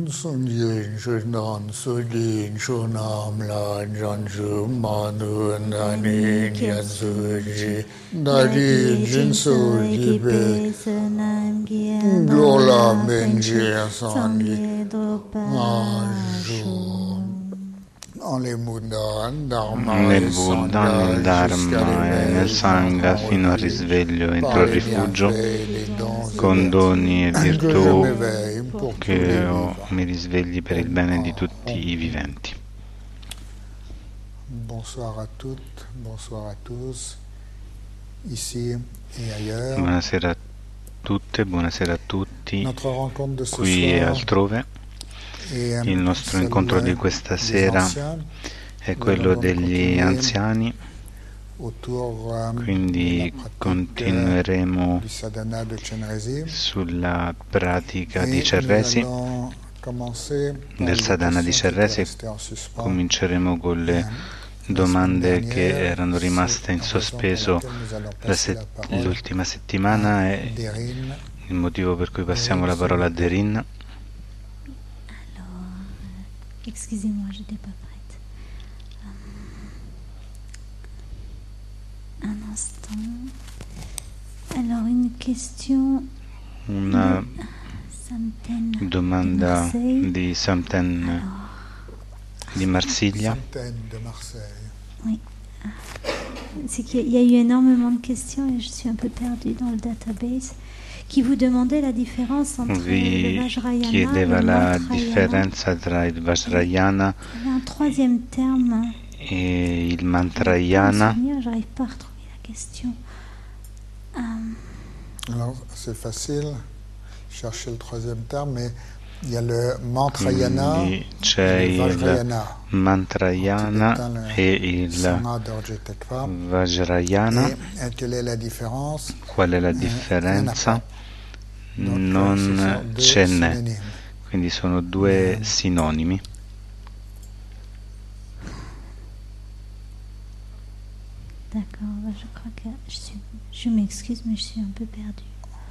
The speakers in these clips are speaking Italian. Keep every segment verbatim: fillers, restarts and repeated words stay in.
sun yin shu nan su din shu nam la jan shu ma nu na ni nyan su ji da di jin su ji be do la men ji san ji ma ju nel Buddha, nel Dharma e nel Sangha fino al risveglio entro il rifugio con doni e virtù che io mi risvegli per il bene di tutti i viventi. Buonasera a tutte, buonasera a tutti qui e altrove. Il nostro incontro di questa sera è quello degli anziani, quindi continueremo sulla pratica di Cerresi, del sadhana di Cerresi. Cominceremo con le domande che erano rimaste in sospeso la se- l'ultima settimana e il motivo per cui passiamo la parola a Derin. Excusez-moi, je n'étais pas prête. Um, un instant. Alors, une question. Una Samten domanda di, di Samten alors, di Marsiglia. Oui. C'est qu'il y a eu énormément de questions et je suis un peu perdue dans le database. Chi vous demandait la differenza entre Vi le Vajrayana chiedeva e la il differenza tra il Vajrayana Il y a un troisième terme. e il Mantrayana. J'arrive pas à retrouver la question. Um, Alors, c'est facile, chercher le troisième terme, mais il y a le Mantrayana Quindi c'è e il il Vajrayana. Mantrayana e il Vajrayana. Et quelle est la différence? Qual è la differenza? Non ce n'è, quindi sono due sinonimi. D'accord, je crois que je suis, je m'excuse, mais je suis un peu perdue.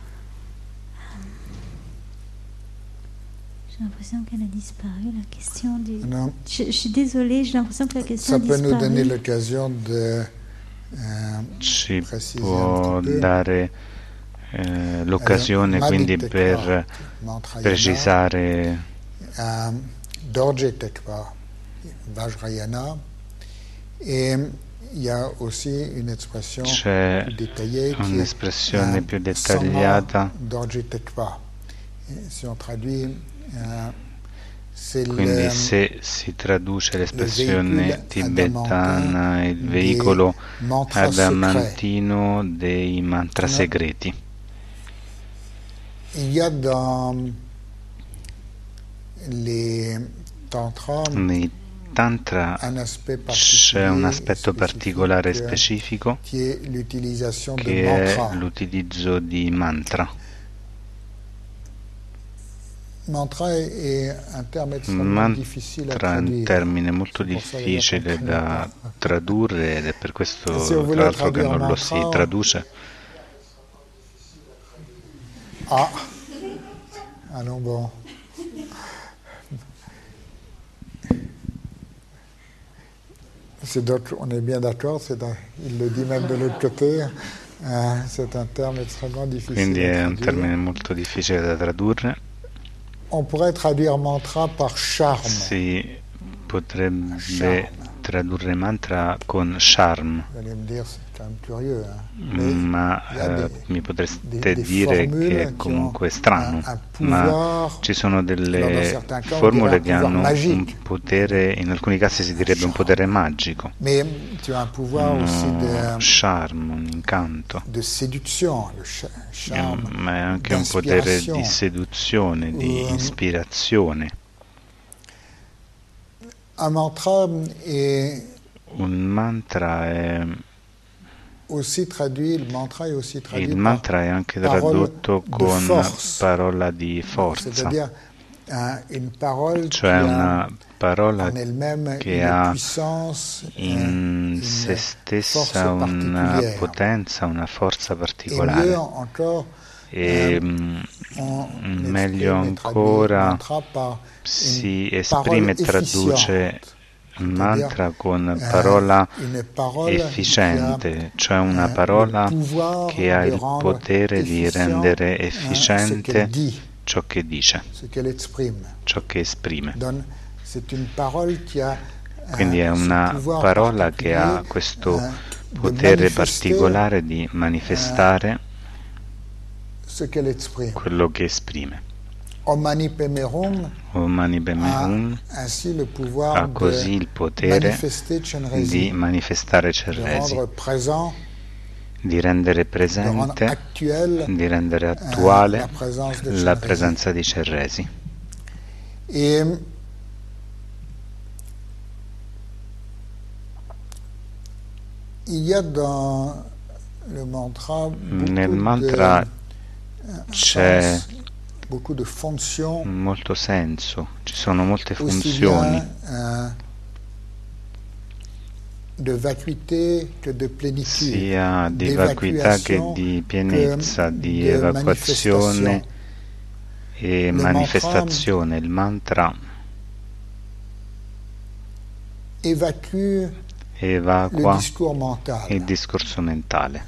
J'ai l'impression qu'elle a disparu, la question du... Non. Je, je suis désolée, j'ai l'impression que la question Ça a peut disparu. nous donner l'occasion de euh, Ci préciser può un petit peu. dare eh, l'occasione Allora, quindi Mali per Tekva, Mantrayana, precisare euh, Dorje Tekva, Vajrayana, et il y a aussi une expression c'è plus détaillée qui un'espressione est più euh, dettagliata. Sama Dorje Tekva. Et si on traduit, euh, c'est Quindi le, se si traduce le l'espressione véhicule tibetana, il des veicolo mantras secrets. adamantino dei mantra No. segreti. Il y a dans les tantras Nei tantra un aspect c'è un particulier aspetto spécifique, particolare e euh, specifico qui est l'utilisation de che è mantras. l'utilizzo di mantra. Mantra è un terme estremement difficile à Mantra è un traduire. termine molto C'est pour ça, d'ailleurs, difficile qu'on da traduit pas. tradurre ed è per questo Se vous tra l'altro che traduire non lo mantra, si traduce. Ah, ah non, bon. C'est d'autres- on est bien d'accord, c'est un- il le dit même de l'autre côté, euh, c'est un terme extrêmement difficile Quindi à è un traduire. termine molto difficile da tradurre. On pourrait traduire mantra par charme. Si potrebbe Charme. tradurre mantra con charm, Vous allez me dire, c'est quand même curieux. Hein. Mais ma il y a eh, des- mi potreste des- des dire formule che è qui comunque ont strano, un- un ma pouvoir, ci sono alors dans delle certains cas, on formule dirait che un pouvoir hanno un magique. potere, in alcuni casi si direbbe un potere magico, Mais tu as un pouvoir aussi uno de, charme, un incanto, de séduction, le cha- charme, ma è anche un potere d'inspiration. di seduzione, di Um, ispirazione. Un mantra est Un mantra è aussi traduit, il mantra est aussi traduit Il par mantra è anche parole tradotto de con force. parola di forza, c'est-à-dire un- une parole qui cioè a una parola en elle-même che une ha puissance, in une se force stessa una particulière. potenza, una forza Et mieux particolare. encore, e meglio ancora si esprime e traduce mantra con parola efficiente, cioè una parola che ha il potere di rendere efficiente ciò che dice, ciò che esprime. Quindi è una parola che ha questo potere particolare di manifestare quello che esprime. Om Mani Padme Hum ha così il potere di manifestare Chenrezig, di rendere presente, di rendere attuale la presenza di Chenrezig. E nel mantra c'è molto senso, ci sono molte funzioni, sia di vacuità che di pienezza, di evacuazione e manifestazione. Il mantra evacua il discorso mentale.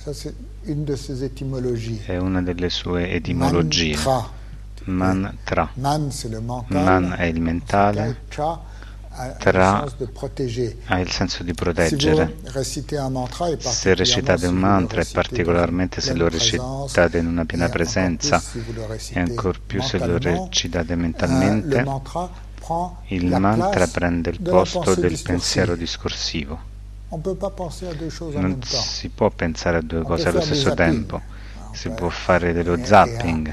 È una delle sue etimologie. Mantra. Man è il mentale, Tra ha il senso di proteggere. Se recitate un mantra, e particolarmente se lo recitate in una piena presenza, e ancor più se lo recitate mentalmente, il mantra prende il posto del pensiero discorsivo. Non si può pensare a due cose allo stesso tempo. Si può fare dello zapping,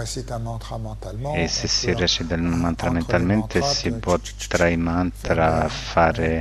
e se si recita il mantra mentalmente si può tra i mantra fare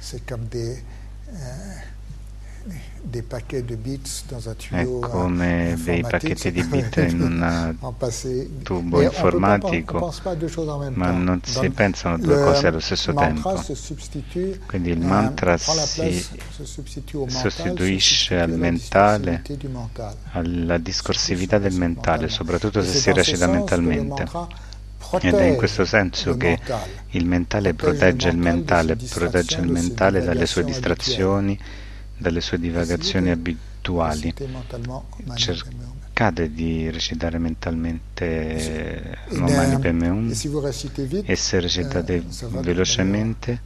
è come dei pacchetti di bit in un tubo informatico, ma non si pensano due cose allo stesso tempo. Quindi il mantra si sostituisce al mentale, alla discorsività del mentale, soprattutto se si recita mentalmente. Ed è in questo senso che il mentale protegge il mentale, protegge il mentale dalle sue distrazioni, dalle sue divagazioni abituali. Cercate di recitare mentalmente Om Mani Padme Hum, e se recitate velocemente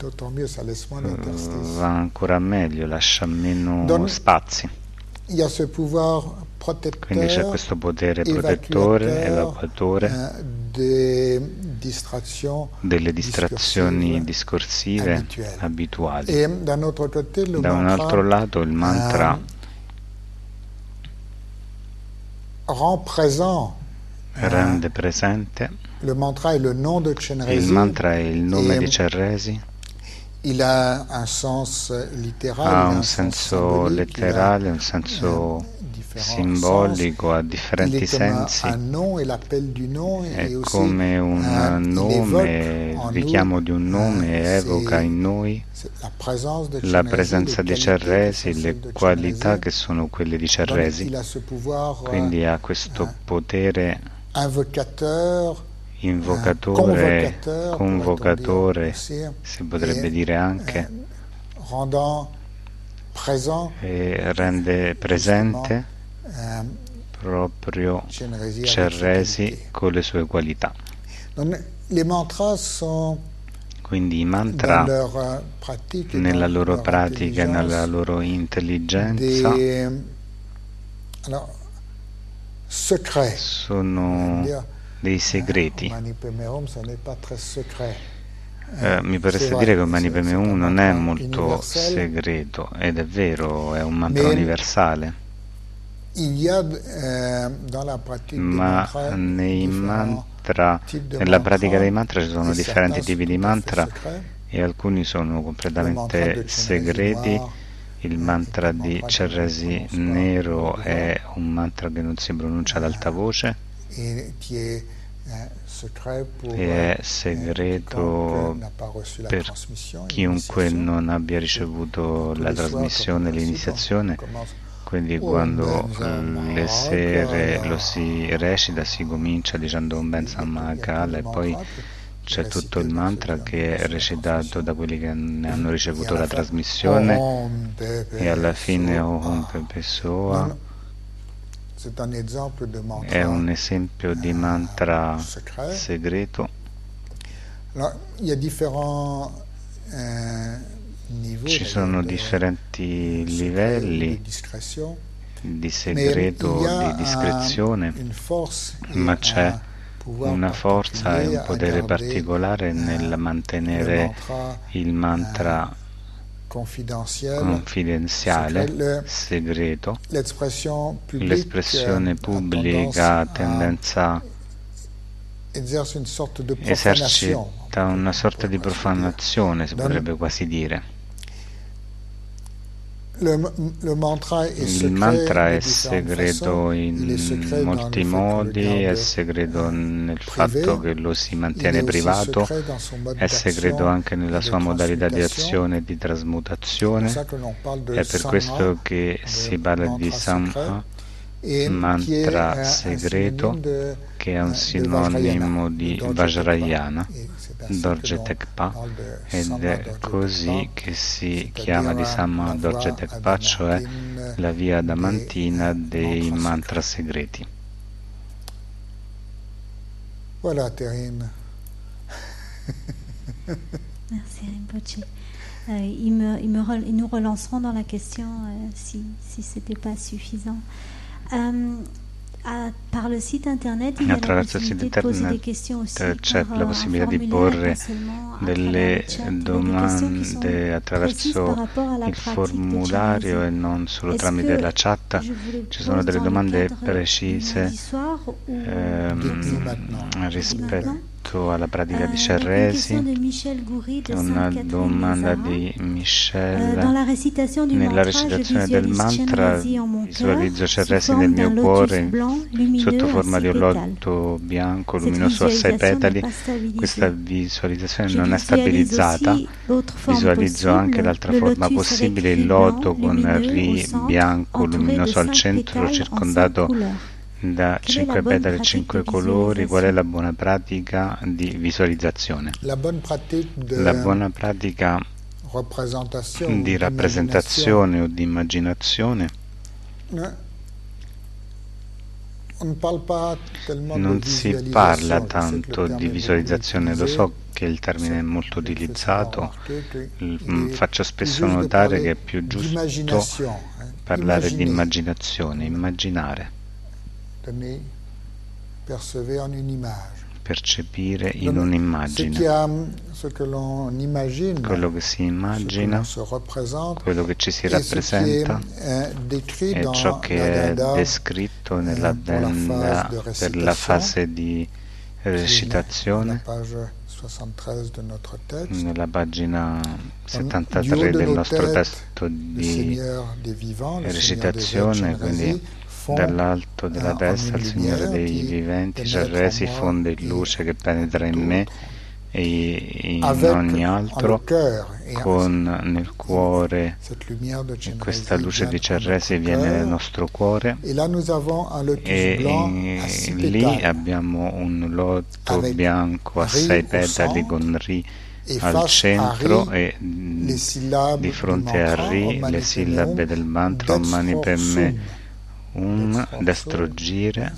va ancora meglio, lascia meno spazi. Quindi c'è questo potere protettore, evacuatore delle distrazioni discorsive abituali. Da un altro lato il mantra rende presente, il mantra è il nome di Chenrezig, ha un senso letterale, un senso simbolico, ha differenti sensi, è come un nome, il richiamo di un nome evoca in noi la presenza di Chenrezig, le qualità che sono quelle di Chenrezig. Quindi ha questo potere invocatore, convocatore, si potrebbe dire anche, e rende presente proprio Chenrezig con le sue qualità. Quindi i mantra, nella loro pratica, nella loro intelligenza, sono dei segreti. Eh, mi potreste dire che Om Mani Padme Hum non è molto segreto, ed è vero, è un mantra universale, ma nei mantra, nella pratica dei mantra ci sono differenti tipi di mantra, e alcuni sono completamente segreti. Il mantra di Chenrezig nero è un mantra che non si pronuncia ad alta voce e è segreto per chiunque non abbia ricevuto la trasmissione, l'iniziazione. Quindi quando le sere lo si recita si comincia dicendo un ben Sammakal e poi c'è tutto il mantra che è recitato da quelli che ne hanno ricevuto la trasmissione e alla fine Om Pepe Soa è un esempio di mantra segreto. Ci sono differenti livelli di segreto, di discrezione, ma c'è una forza e un potere particolare nel mantenere il mantra confidenziale, segreto. L'espressione pubblica tendenza esercita una sorta di profanazione, si potrebbe quasi dire. Il mantra è segreto in molti modi, è segreto nel fatto che lo si mantiene privato, è segreto anche nella sua modalità di azione e di trasmutazione. È per questo che si parla di Samha, mantra segreto, che è un sinonimo di Vajrayana, Dorje Tekpa, ed è così che si chiama di Samma Dorje Tekpa, cioè la via adamantina dei mantra segreti. Voilà, Terrine. Merci Rinpoche. Euh, ils, me, ils, me, ils nous relanceront dans la question euh, si, si ce n'était pas suffisant. Um, a, par le site internet il y a la possibilità di porre questions c'è la possibilità di porre delle domande attraverso il formulario e non solo tramite la chat. Ci sono delle domande precise ehm, rispetto alla pratica di Cerresi. Una domanda di Michel: nella recitazione del mantra visualizzo Cerresi nel mio cuore sotto forma di un loto bianco luminoso a sei petali. Questa visualizzazione non è stabilizzata. Visualizzo anche l'altra forma possibile, il loto con Ri bianco luminoso al centro, circondato da cinque petali e cinque colori. Qual è la buona pratica di visualizzazione? La buona pratica di rappresentazione o di immaginazione non si parla tanto di visualizzazione. Lo so che il termine è molto utilizzato, faccio spesso notare che è più giusto parlare di immaginazione, immaginare, percepire in un'immagine. Quello che si immagina, quello che ci si rappresenta è ciò che è descritto nella benda per la fase di recitazione nella pagina settantatré del nostro testo di recitazione. Quindi dall'alto della destra il Signore dei viventi Cerresi fonde in luce che penetra in me e in ogni altro, con nel cuore questa luce di Cerresi viene nel nostro cuore, e in, lì abbiamo un loto bianco a sei petali con Ri al centro e di fronte a Ri le sillabe del mantra Mani Padme Um, destro gire,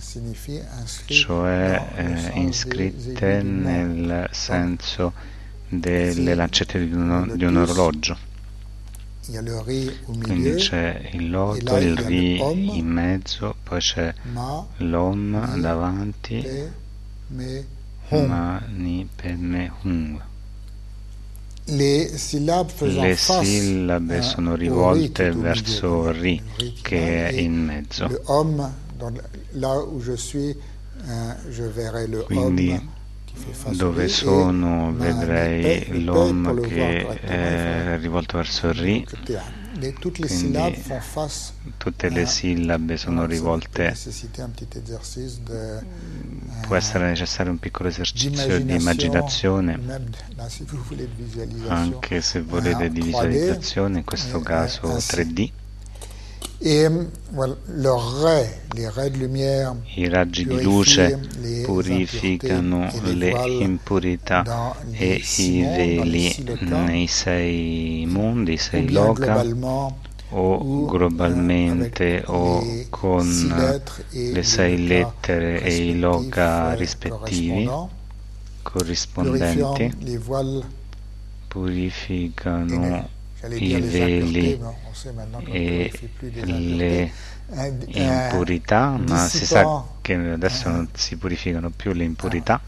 cioè eh, iscritte nel senso delle lancette di un, di un orologio. Quindi c'è il loto, il Ri in mezzo, poi c'è l'Om davanti, Mani Padme Hum. Le sillabe sono rivolte verso Ri, che è in mezzo. Quindi dove sono vedrei l'Om che è rivolto verso Ri. Quindi tutte le sillabe sono rivolte. Può essere necessario un piccolo esercizio di immaginazione, anche se volete di visualizzazione, in questo caso tre D. Et voilà, leurs rais, les rais de lumière, i raggi di luce purificano le impurità e i veli nei sei mondi, i sei loka, o globalmente o con le sei lettere e i loka rispettivi corrispondenti, purificano i veli e le impurità, ma si sa che adesso non si purificano più le impurità,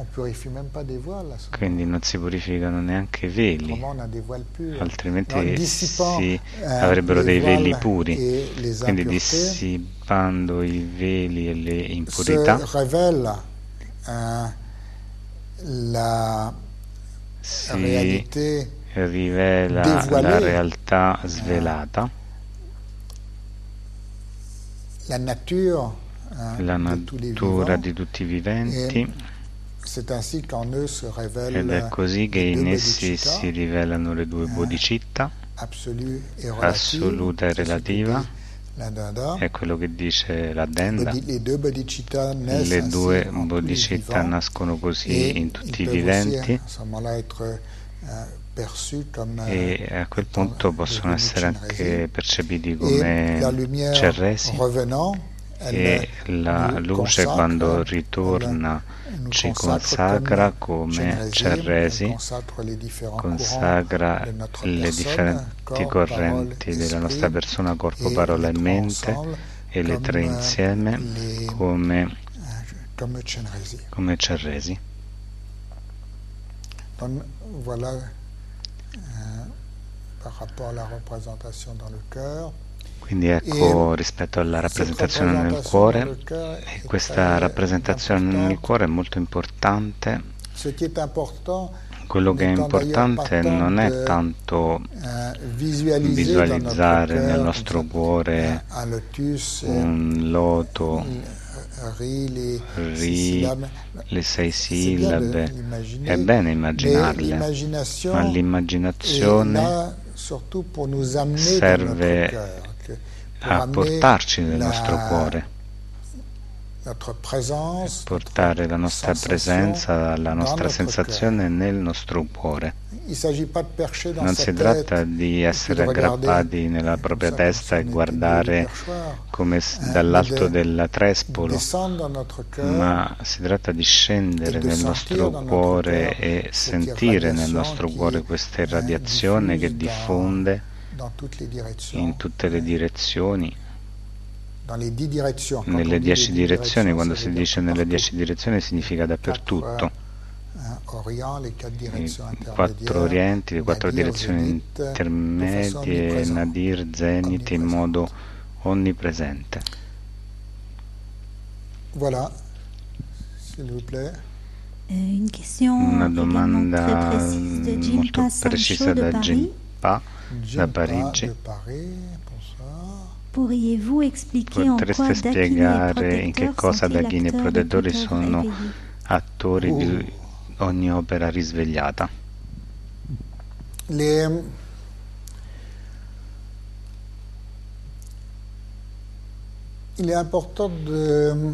quindi non si purificano neanche i veli, altrimenti si avrebbero dei veli puri, quindi dissipando i veli e le impurità si rivela la realtà svelata, la natura, la natura di tutti i viventi, ed è così che in essi si rivelano le due bodhicitta, assoluta e relativa, è quello che dice l'Addenda. Le due bodhicitta nascono così in tutti i viventi e a quel punto possono essere anche percepiti come cerresi, e la luce quando ritorna ci consacra come cerresi, consacra le differenti correnti della nostra persona, corpo, parola e mente, e le tre insieme come, come cerresi. Quindi ecco, rispetto alla rappresentazione nel cuore, e questa rappresentazione nel cuore è molto importante. Quello che è importante non è tanto visualizzare nel nostro cuore un loto, ri, le sei sillabe, è bene immaginarle, ma l'immaginazione serve a portarci nel nostro cuore, portare la nostra presenza, la nostra sensazione nel nostro cuore. Non si tratta di essere aggrappati nella propria testa e guardare come dall'alto del trespolo, ma si tratta di scendere nel nostro cuore e sentire nel nostro cuore questa irradiazione che diffonde in tutte le direzioni, nelle dieci direzioni. Quando si dice nelle dieci direzioni significa dappertutto, i quattro orienti, le quattro direzioni intermedie, Nadir, Zenith, in modo onnipresente. Una domanda molto precisa da Jinpa da Parigi. Potreste spiegare in che cosa Daghini e protettori sono attori di ogni opera risvegliata? Le, il è important de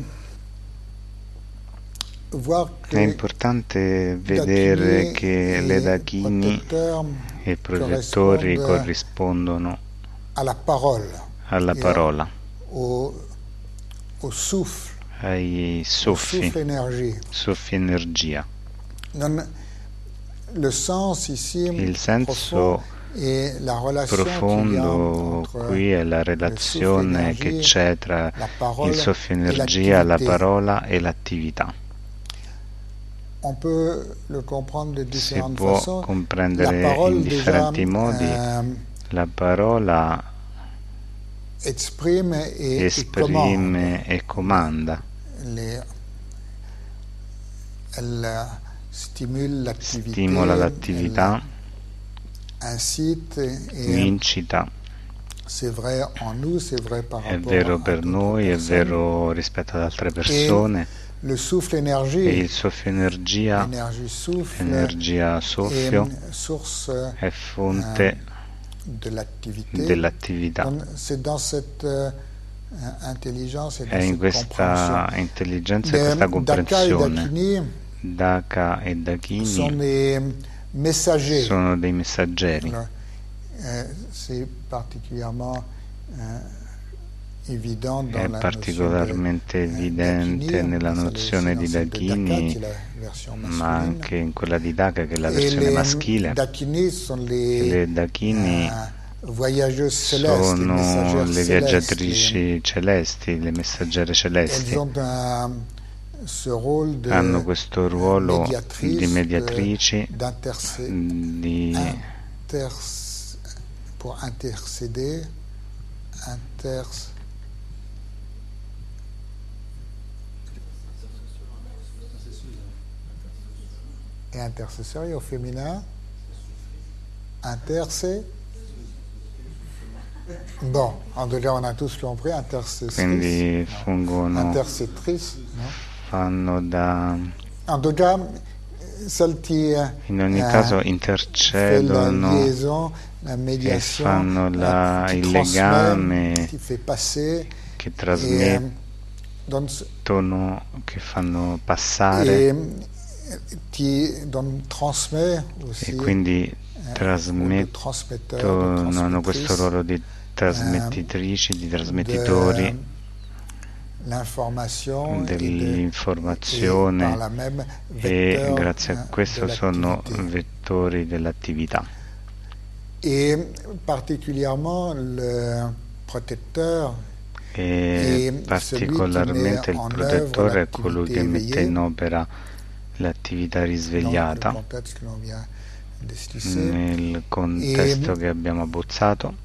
voir che è importante vedere che le Daghini e i protettori corrispondono alla parola, alla parola, au, au souffle, ai soffi, soffi energia. Non, le sens ici, il senso profondo qui è la relazione che c'è tra il soffio energia, la parola e l'attività. Si può comprendere in differenti modi. La parola esprime e, esprime e comanda, stimola l'attività, incita. È vero per noi, è vero rispetto ad altre persone. E il soffio energia, energia soffio, è fonte dell'attività. È in questa intelligenza e questa comprensione. Daka e Dakini sono dei messaggeri. È particolarmente evidente nella nozione di Dakini, ma anche in quella di Daka, che è la versione maschile. Le Dakini sono le viaggiatrici celesti, le messaggere celesti. Hanno questo ruolo di mediatrici, di et intercesseur au féminin, intercé. Bon, en tout cas, on a tous compris, intercessrice. Quindi fungono, intercettrice, no? Fanno da... En tout cas, celle qui, in ogni caso intercedono la liaison, la e fanno la, il legame che trasmettono, che fanno passare e, e quindi trasmettono, hanno questo ruolo di trasmettitrici, di trasmettitori dell'informazione, e grazie a questo sono vettori dell'attività. E particolarmente il protettore è colui che mette in opera l'attività risvegliata nel contesto che abbiamo abbozzato.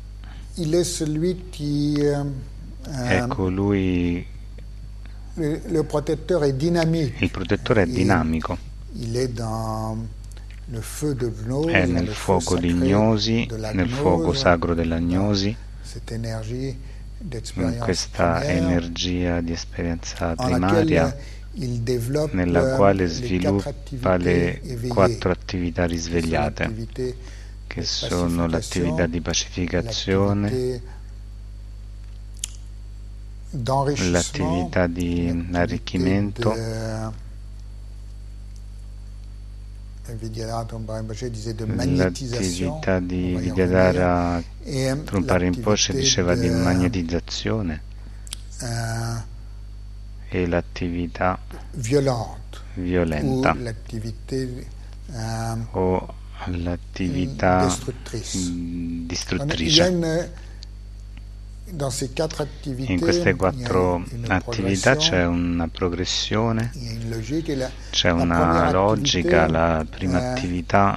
È colui, il protettore è dinamico, è nel fuoco di gnosi, nel fuoco sacro della gnosi, in questa energia di esperienza primaria nella quale sviluppa le quattro attività risvegliate, che sono l'attività di pacificazione, l'attività di arricchimento, l'attività di Vidyadhara Trungpa Rinpoche diceva di magnetizzazione, e l'attività violenta o l'attività distruttrice. In queste quattro attività c'è una progressione, c'è una logica. La prima attività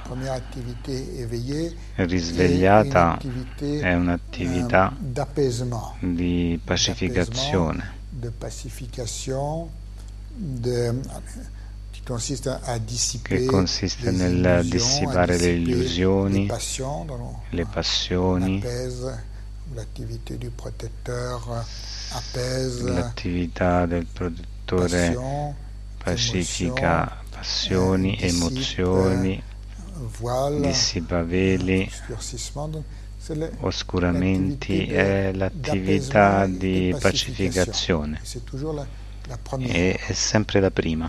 risvegliata è un'attività di pacificazione, che consiste nel dissipare le illusioni, le passioni. L'attività del protettore pacifica passioni, emozioni, dissipa veli, oscuramenti. È l'attività di pacificazione e è sempre la prima.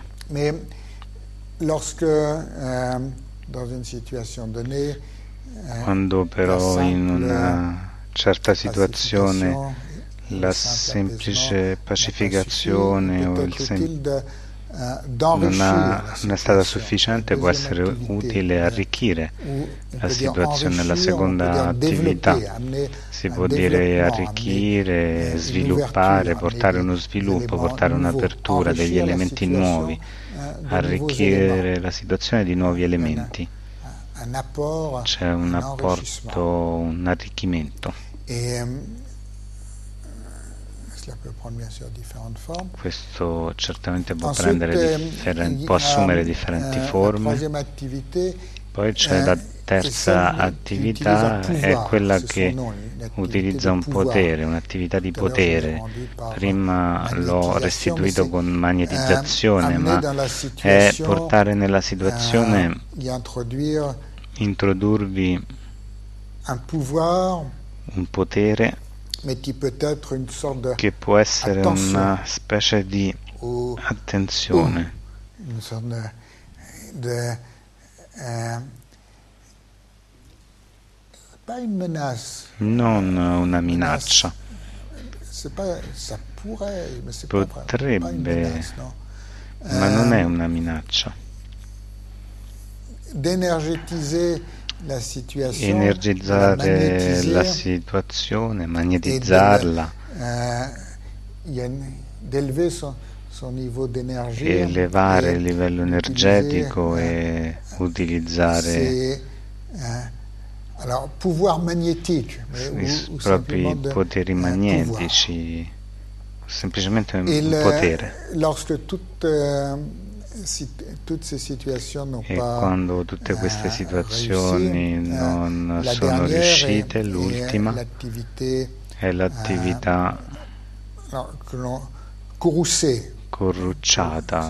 Quando però in una certa situazione la semplice pacificazione o il sem- non, ha, non è stata sufficiente, può essere utile arricchire la situazione. La seconda attività si può dire arricchire, sviluppare, portare uno sviluppo, portare un'apertura degli elementi nuovi, arricchire la situazione di nuovi elementi. C'è un apporto, un arricchimento. Questo certamente può prendere differen- può assumere differenti forme. Poi c'è la terza attività, è quella che utilizza un potere, un'attività di potere. Prima l'ho restituito con magnetizzazione, ma è portare nella situazione, introdurvi un pouvoir, un potere mais qui peut être une sorte de che può essere una specie di au, attenzione, au, une sorte de, de euh, pas une menace, non una minaccia. C'est pas, ça pourrait, mais c'est Potrebbe, pas, pas une menace, no? ma non è una minaccia. D'energetiser la situation, energizzare la, la situazione, magnetizzarla d'élever son, son niveau d'énergie, e elevare il livello energetico e utilizzare eh, alors, pouvoir magnétique, i ou, propri poteri uh, magnetici, semplicemente un il, potere. Lorsque toute, uh, si, toutes ces situations n'ont e pas, quando tutte queste situazioni uh, non sono riuscite, è, l'ultima è l'attività no, corrucciata,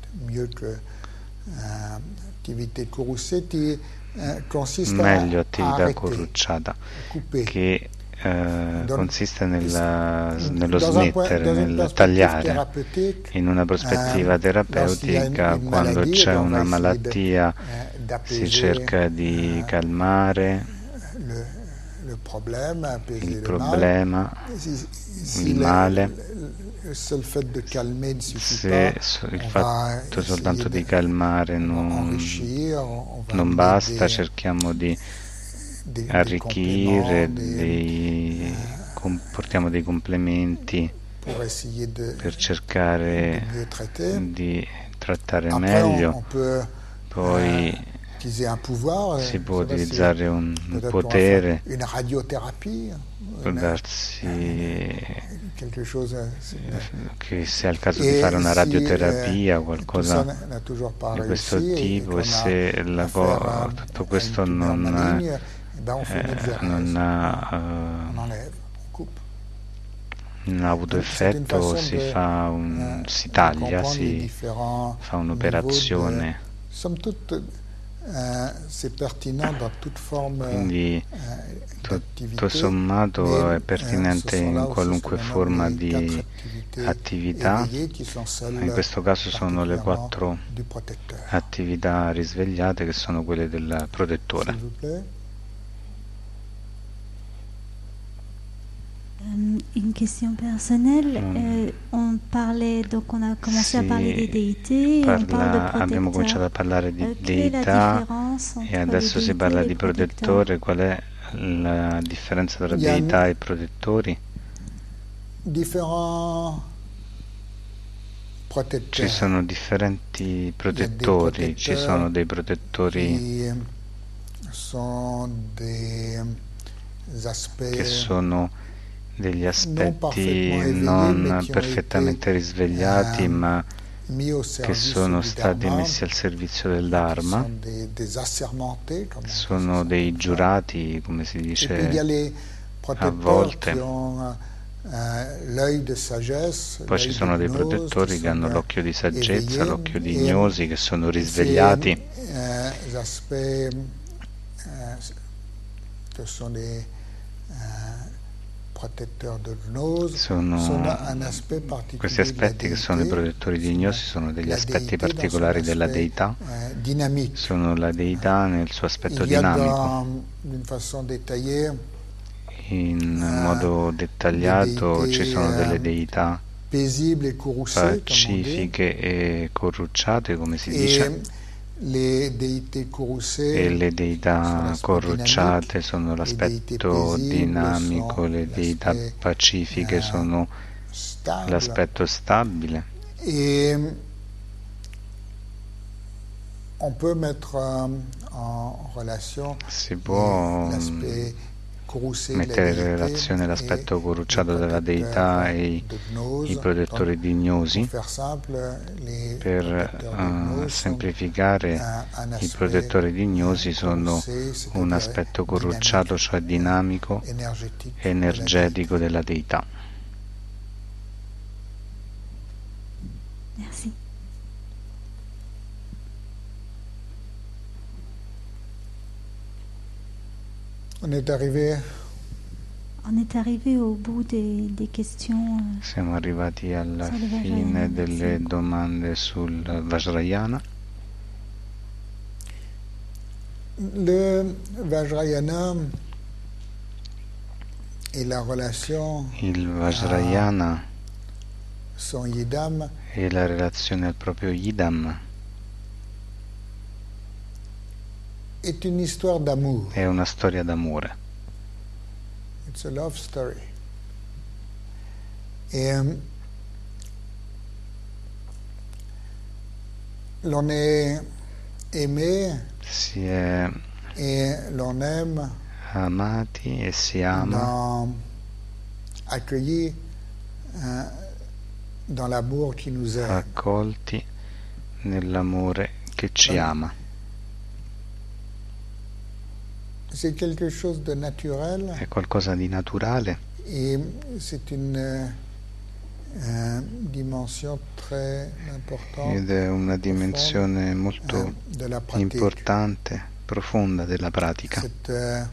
meglio attività corrucciata, che Uh, consiste nella, nello smettere, nel tagliare. In una prospettiva terapeutica, quando c'è una malattia, si cerca di calmare il problema, il male. Se il fatto soltanto di calmare non, non basta, cerchiamo di arricchire, dei, portiamo dei complementi per cercare di trattare meglio. Poi si può utilizzare un potere, può darsi che sia il caso di fare una radioterapia o qualcosa di questo tipo, e se la co- tutto questo non Eh, non ha, uh, non ha avuto effetto, si fa un, si taglia, si fa un'operazione. Quindi tutto sommato è pertinente in qualunque forma di attività. In questo caso sono le quattro attività risvegliate, che sono quelle del protettore. Une question personnelle, mm. euh, on parlait, donc on a commencé sì, a parler des déités, parla, on parle de abbiamo cominciato a parlare di euh, deità e adesso si parla di protettore. Qual è la differenza tra deità e protettori? Ci sono differenti protettori, ci sono dei protettori che sono degli aspetti non perfettamente risvegliati, ma che sono stati messi al servizio del Dharma, sono dei giurati, come si dice a volte. Poi ci sono dei protettori che hanno l'occhio di saggezza, l'occhio di gnosi, che sono risvegliati. Sono questi aspetti che sono i protettori di gnosi, sono degli aspetti particolari della deità, sono la deità nel suo aspetto dinamico. In modo dettagliato ci sono delle deità pacifiche e corrucciate, come si dice, e le deità corrucciate sono l'aspetto dinamico, le deità pacifiche sono l'aspetto stabile. Si può mettere in relazione l'aspetto corrucciato della deità e i protettori di gnosi. Per uh, semplificare, i protettori di gnosi sono un aspetto corrucciato, cioè dinamico e energetico della deità. Merci. On est arrivé On est arrivé au bout des, des questions. Siamo arrivati alla fine delle domande sul Vajrayana. Le Vajrayana e la relation Il Vajrayana son Yidam e la relazione al proprio Yidam è une histoire d'amour. È una storia d'amore. It's a love story. Et um, l'on est aimé si è et l'on aime amati e si ama dans, accueilli uh, dans l'amour qui nous aime. Accolti nell'amore che ci ama. C'est quelque chose de naturel. È qualcosa di naturale. Et c'est une uh, dimension très importante. Ed è una dimensione molto uh, importante, profonda della pratica. Cette, uh,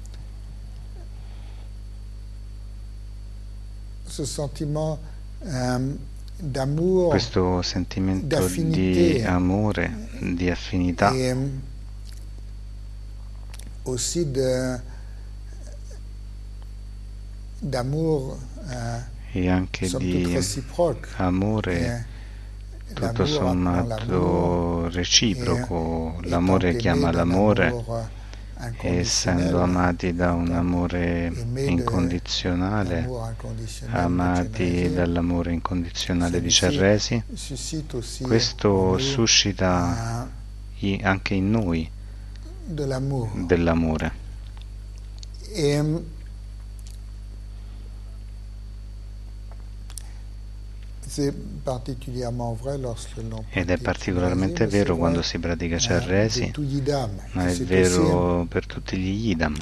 ce sentiment um, d'amour, questo sentimento di amore, di affinità. Et, um, aussi de, d'amour uh, e anche di amore tutto sommato reciproco. L'amore chiama l'amore e essendo amati da un amore incondizionale, amati dall'amore incondizionale di Cerresi, questo suscita anche in noi dell'amore. E, ed è particolarmente vero quando si pratica Cerresi, ma è vero per tutti gli Yidam.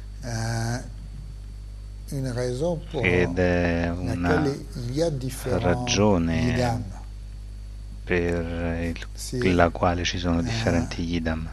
Ed è una ragione per il, la quale ci sono differenti Yidam.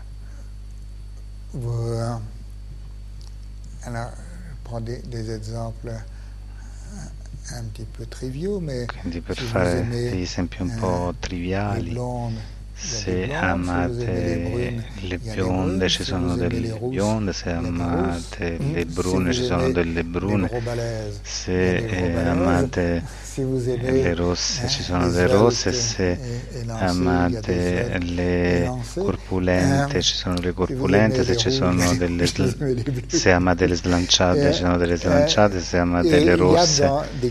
Vous, alors, je prends des, des exemples un petit peu triviaux, mais quindi per si fare degli esempi un po' eh, triviali, blonde, se amate le bionde ci sono delle bionde, se amate le brune ci sono delle brune, se eh, amate le rosse ci sono le rosse, se amate le corpulente ci sono le corpulente, se ci sono delle se amate le slanciate ci sono delle slanciate, se amate le rosse.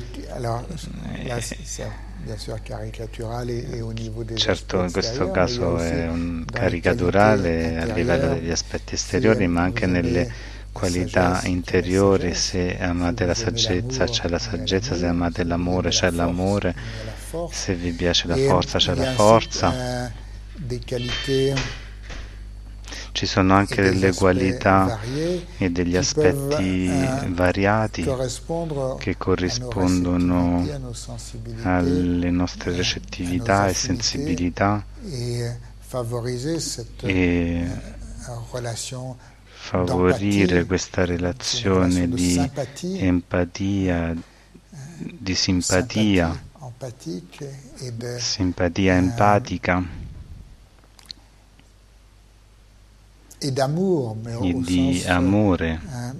Certo, in questo caso è un caricaturale a livello degli aspetti esteriori, ma anche nelle qualità interiori. Se amate la saggezza c'è la saggezza, se amate l'amore c'è l'amore, se vi piace la forza c'è la forza. Ci sono anche delle qualità e degli aspetti variati che corrispondono alle nostre recettività e sensibilità e favorire questa relazione di empatia, di simpatia, simpatia empatica e di amore,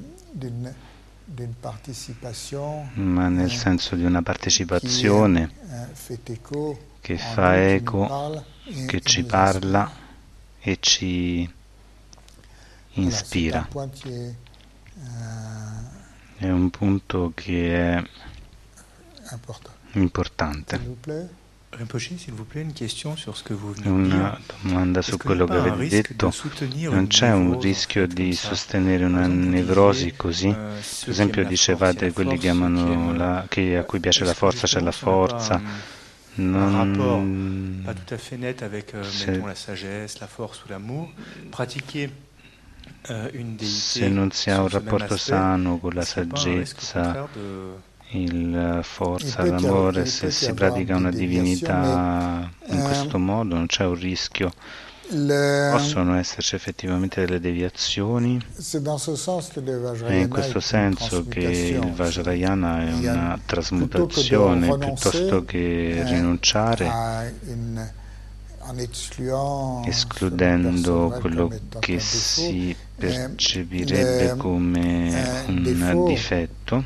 ma nel senso di una partecipazione che fa eco, che ci parla e ci ispira. È un punto che è importante. Rinpoche, s'il vous plaît, une question sur ce que vous venez de Una domanda su quello che avete detto. Non c'è un rischio di sostenere una nevrosi così? Per esempio dicevate quelli che amano la, che a cui piace la forza c'è la forza. Non pas tout à fait net avec mettons la sagesse, la force ou l'amour. Pratiquer une déité. Se non si ha un rapporto sano con la saggezza, il forza, l'amore, se si pratica una divinità in questo modo non c'è un rischio Possono esserci effettivamente delle deviazioni, è in questo senso che il Vajrayana è una trasmutazione piuttosto che rinunciare, escludendo quello che si percepirebbe come un difetto.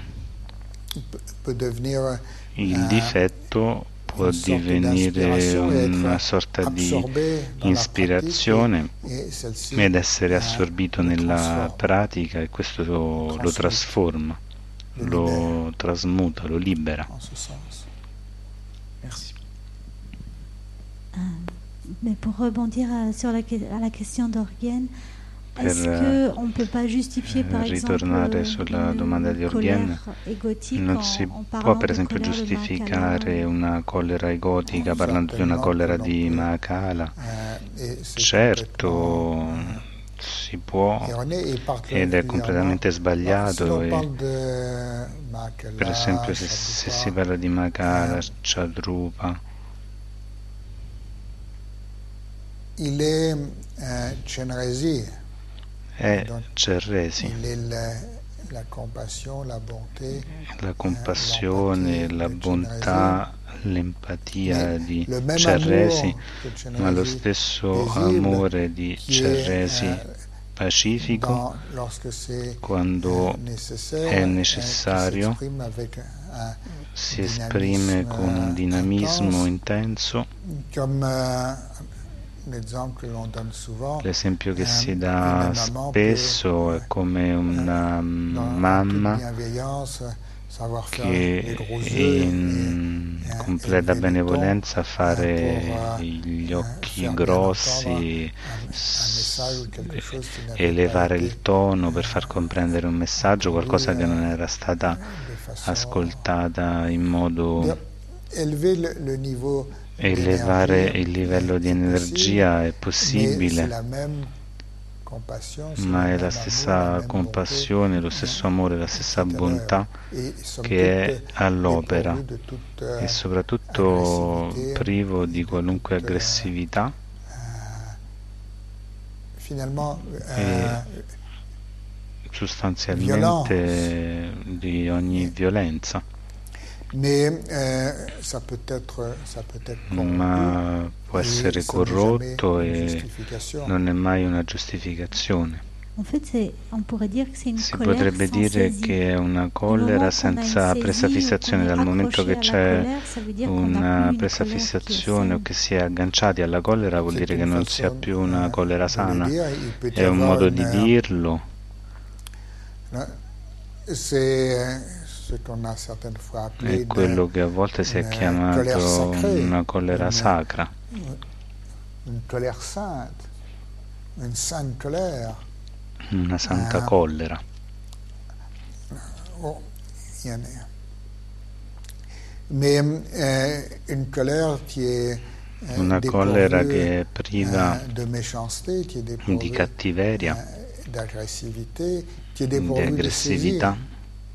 Il difetto può divenire una sorta di ispirazione ed essere assorbito nella pratica, e questo lo, lo trasforma, lo trasmuta, lo libera. Mais pour rebondir sur la, à la question d'Orghen, est-ce qu'on ne peut pas justifier par ritornare sulla domanda di Orghen, non si può per esempio giustificare una collera egotica parlando di una collera di Mahakala? Certo, si può, ed è completamente sbagliato. E per esempio se, se si parla di Mahakala, Chadrupa, il è eh, Chenrezig, è Chenrezig, la compassione, la bonté, la compassione, la bontà, l'empatia di Chenrezig, ma lo stesso amore di Chenrezig pacifico, quando è necessario, si esprime con un dinamismo intenso. L'esempio che si dà spesso è come una mamma che in completa benevolenza fare gli occhi grossi, elevare il tono per far comprendere un messaggio, qualcosa che non era stata ascoltata in modo... Elevare il livello di energia è possibile, ma è la stessa compassione, lo stesso amore, la stessa bontà che è all'opera, e soprattutto privo di qualunque aggressività e sostanzialmente di ogni violenza. Ma può essere corrotto e non è mai una giustificazione. Si potrebbe dire che è una collera senza presa fissazione. Dal momento che c'è una presa fissazione o che si è agganciati alla collera, vuol dire che non sia più una collera sana. È un modo di dirlo. È quello che a volte si è chiamato una collera sacra. Una santa collera. Una collera che è priva di cattiveria, di aggressività,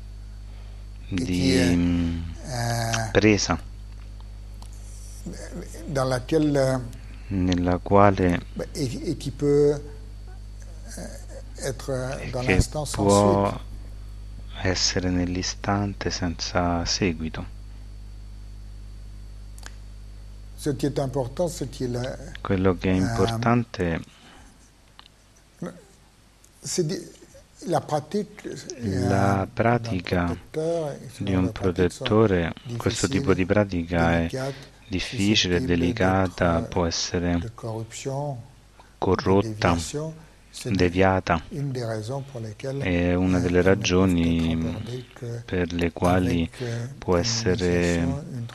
di presa, nella quale che può essere nell'istante senza seguito. Quello che è importante La pratica di un protettore, questo tipo di pratica è difficile, delicata, può essere corrotta, deviata. È una delle ragioni per le quali può essere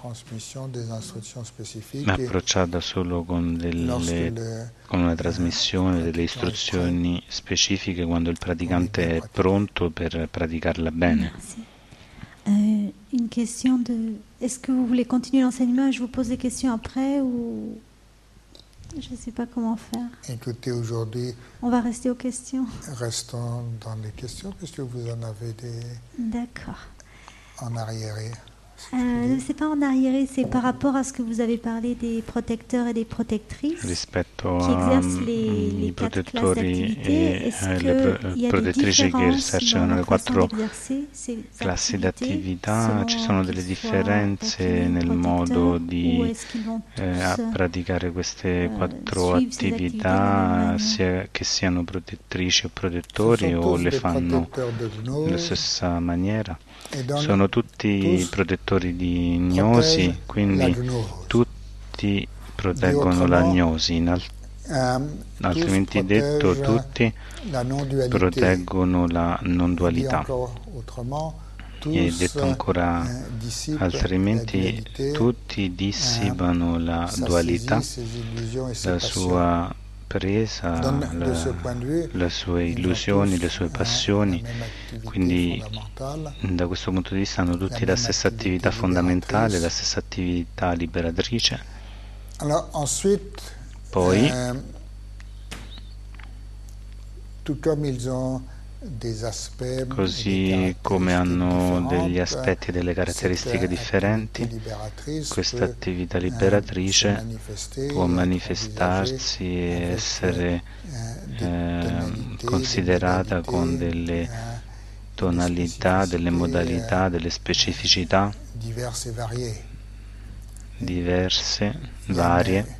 approcciata solo con, delle, con una trasmissione delle istruzioni specifiche quando il praticante è pronto per praticarla bene. Euh, une question de... Est-ce que vous voulez continuer l'enseignement et je vous pose des questions après ou... Je ne sais pas comment faire. Écoutez, aujourd'hui, on va rester aux questions. Restons dans les questions, puisque vous en avez des... D'accord. En arriéré. Euh, c'est pas en arriéré, c'est par rapport à ce que vous avez parlé des protecteurs et des protectrices rispetto qui exercent les, les quatre classes d'activité. Est-ce qu'il y a des différences dans la façon d'exercer ces classi di attività? Ci sono delle differenze nel modo di eh, praticare queste quattro attività, sia che siano protettrici o protettori, o le fanno nella stessa maniera? Sono tutti protettori di gnosi, quindi tutti proteggono la gnosi, in al- altrimenti detto tutti proteggono la non dualità. E detto ancora altrimenti tutti dissipano la dualità, la sua presa, la, le sue illusioni, le sue passioni, quindi da questo punto di vista hanno tutti la stessa attività fondamentale, la stessa attività liberatrice. Poi, così come hanno degli aspetti e delle caratteristiche differenti, questa attività liberatrice può manifestarsi e essere eh, considerata con delle tonalità, delle modalità, delle specificità diverse, varie.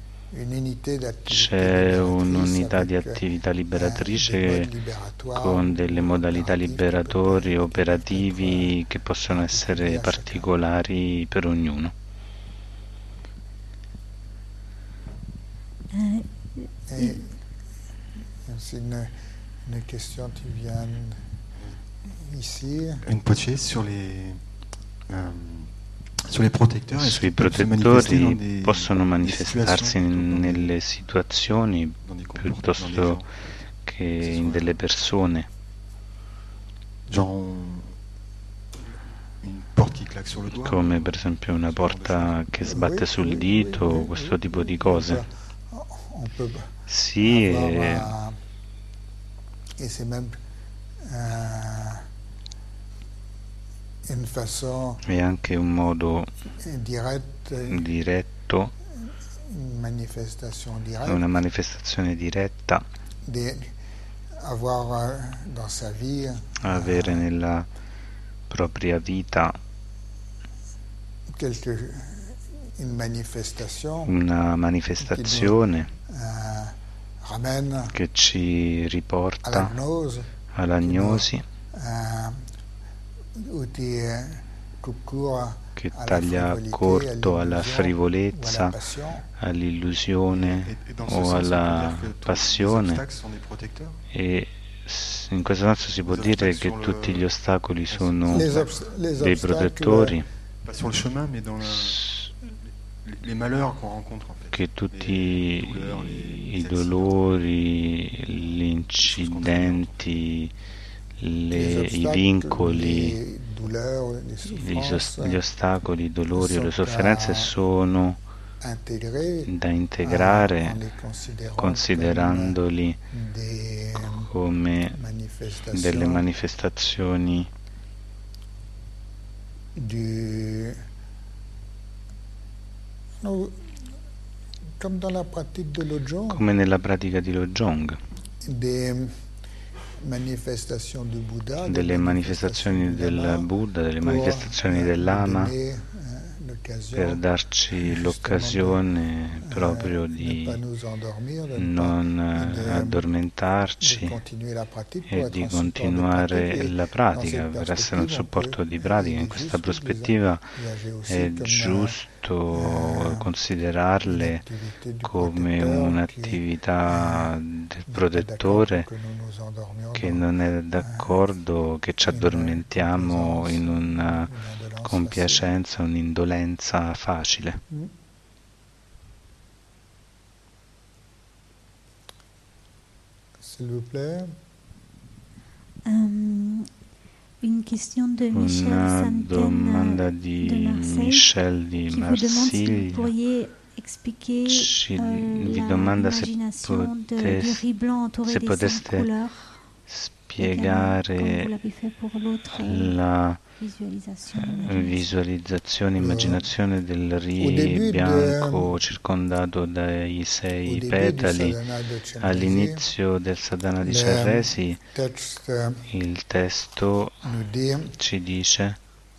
C'è un'unità di attività liberatrice con delle modalità liberatori operativi che possono essere particolari per ognuno. Une Poitiers sur les um... Sui protettori possono manifestarsi nelle situazioni piuttosto che in delle persone, come per esempio una porta che sbatte sul dito, questo tipo di cose. Sì, e è anche un modo diretto, una manifestazione diretta, avere nella propria vita una manifestazione che ci riporta alla gnosi, che taglia corto alla frivolezza, all'illusione o alla passione, e in questo senso si può dire che tutti gli ostacoli sono dei protettori, che tutti i dolori, gli incidenti, Le, i vincoli, gli, gli ostacoli, i dolori o le sofferenze sono da integrare considerandoli come delle manifestazioni come nella pratica di Lojong, delle manifestazioni del Buddha, delle manifestazioni dell'Ama, per darci l'occasione proprio di non addormentarci e di continuare la pratica, per essere un supporto di pratica. In questa prospettiva è giusto considerarle come un'attività del protettore che non è d'accordo che ci addormentiamo in una compiacenza, un'indolenza facile. S'il vous plaît. Um, une question de Michel Una Santen, domanda di de Marseille, Michel di qui vous demande si vous Marsiglia. pourriez expliquer Ci euh, vi la domanda se, imagination de, potes- du riz blanc entouré se des cinq poteste couleurs, également, comme spiegare vous l'avez fait pour l'autre, euh, la visualizzazione, immaginazione del Ri bianco circondato dai sei petali. All'inizio del Sadhana di Cerresi il testo ci dice: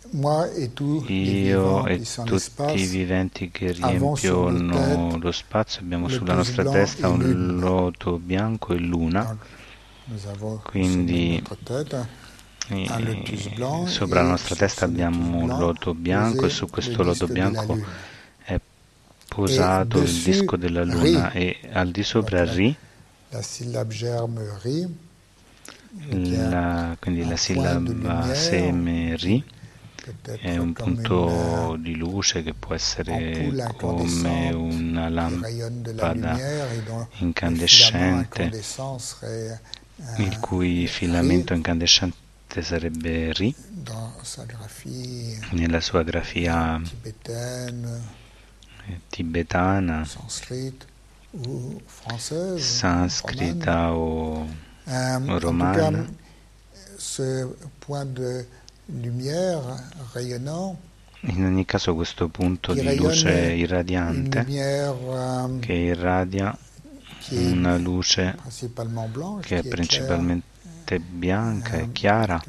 io e tutti i viventi che riempiono lo spazio abbiamo sulla nostra testa un loto bianco e luna. Quindi E sopra la nostra testa abbiamo un loto bianco e su questo loto bianco è posato il disco della luna e al di sopra Ri, la, quindi la sillaba seme Ri è un punto di luce che può essere come una lampada incandescente, il cui filamento incandescente sarebbe Ri. Nella sua grafia tibetana, sanscrita o romana, in ogni caso questo punto di luce irradiante che irradia una luce che è principalmente bianca e chiara,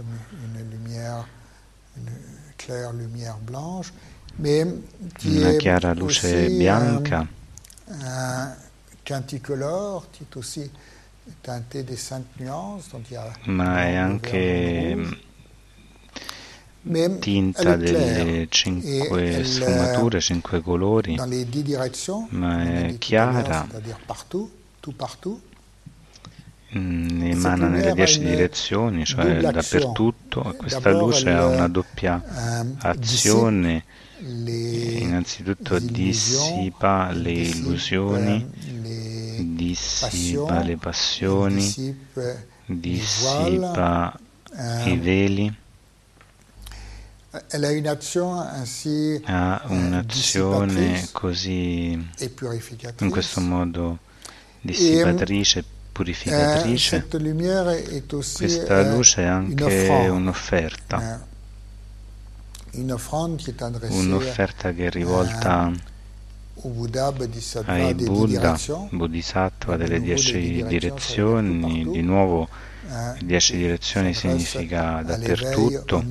una chiara luce bianca, ma è anche tinta delle cinque sfumature, cinque colori, ma è chiara, emana nelle dieci direzioni, cioè dappertutto. Questa luce ha una doppia azione: innanzitutto dissipa le illusioni, dissipa le passioni, dissipa i veli, ha un'azione così, in questo modo, dissipatrice, purificatrice. Questa luce è anche un'offerta, un'offerta che è rivolta ai Buddha, Bodhisattva delle dieci direzioni. Di nuovo, dieci direzioni significa dappertutto,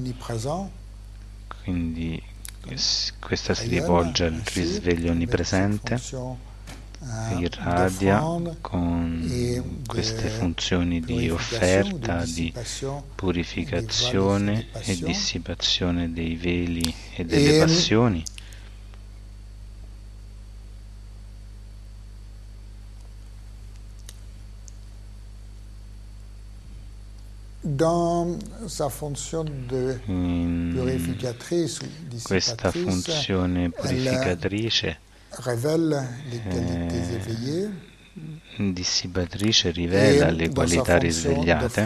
quindi questa si rivolge al risveglio onnipresente, irradia con queste funzioni di offerta, di purificazione e dissipazione dei veli e delle passioni. Dans sa fonzione de purificatrice, questa funzione purificatrice, eh, dissipatrice, rivela le qualità risvegliate.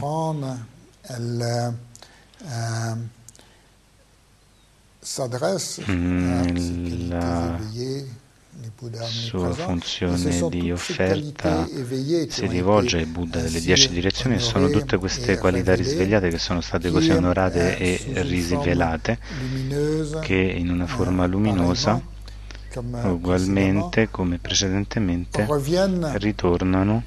La sua funzione di offerta si rivolge ai Buddha delle dieci direzioni, e sono tutte queste qualità risvegliate che sono state così onorate e risvelate, che in una forma luminosa, ugualmente come precedentemente, ritornano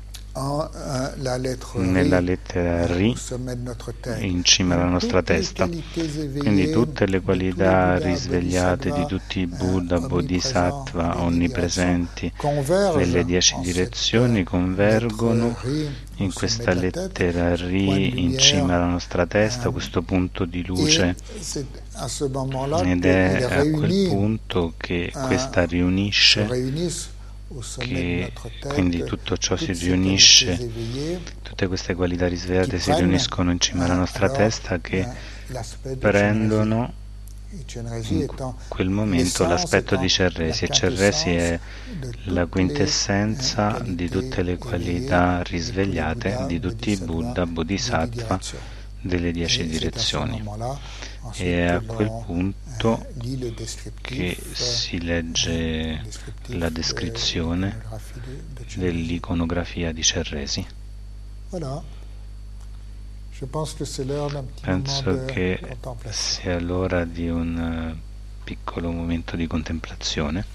nella lettera Ri in cima alla nostra testa. Quindi tutte le qualità risvegliate di tutti i Buddha, Bodhisattva onnipresenti nelle dieci direzioni convergono in questa lettera Ri in cima alla nostra testa, questo punto di luce, ed è a quel punto che questa riunisce, che quindi tutto ciò si riunisce, tutte queste qualità risvegliate si riuniscono in cima alla nostra testa, che prendono in quel momento l'aspetto di Cerresi, e Cerresi è la quintessenza di tutte le qualità risvegliate di tutti i Buddha, Bodhisattva delle dieci direzioni. E è a quel punto che si legge la descrizione dell'iconografia di Cerresi. Penso che sia l'ora di un piccolo momento di contemplazione.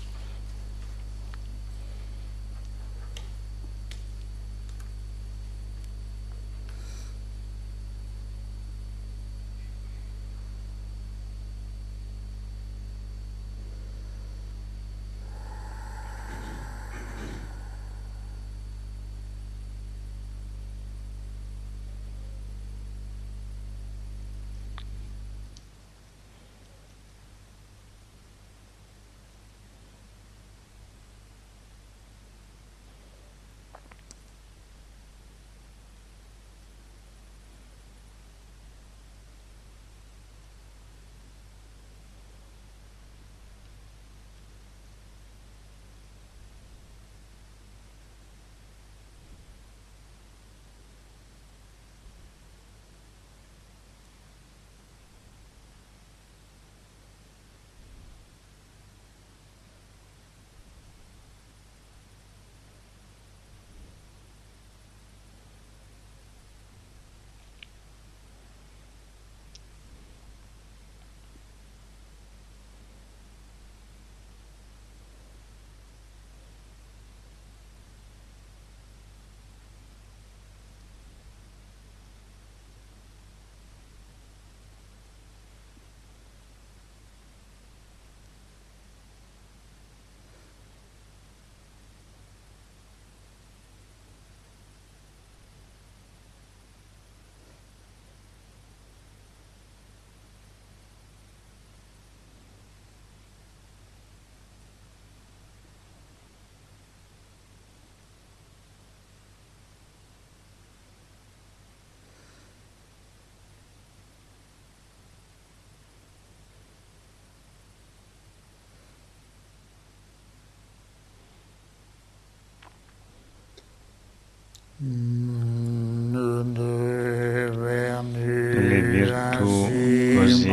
Le virtù così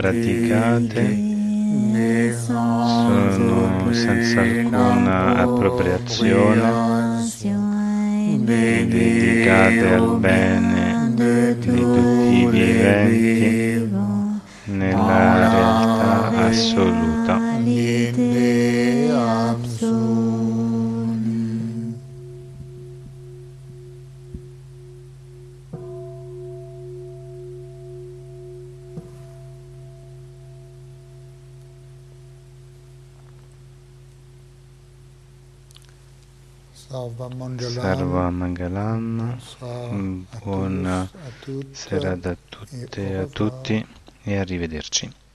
praticate sono senza alcuna appropriazione dedicate al bene di tutti i viventi nella realtà assoluta. Sarva Mangalam, buona serata a tutte e a tutti e arrivederci.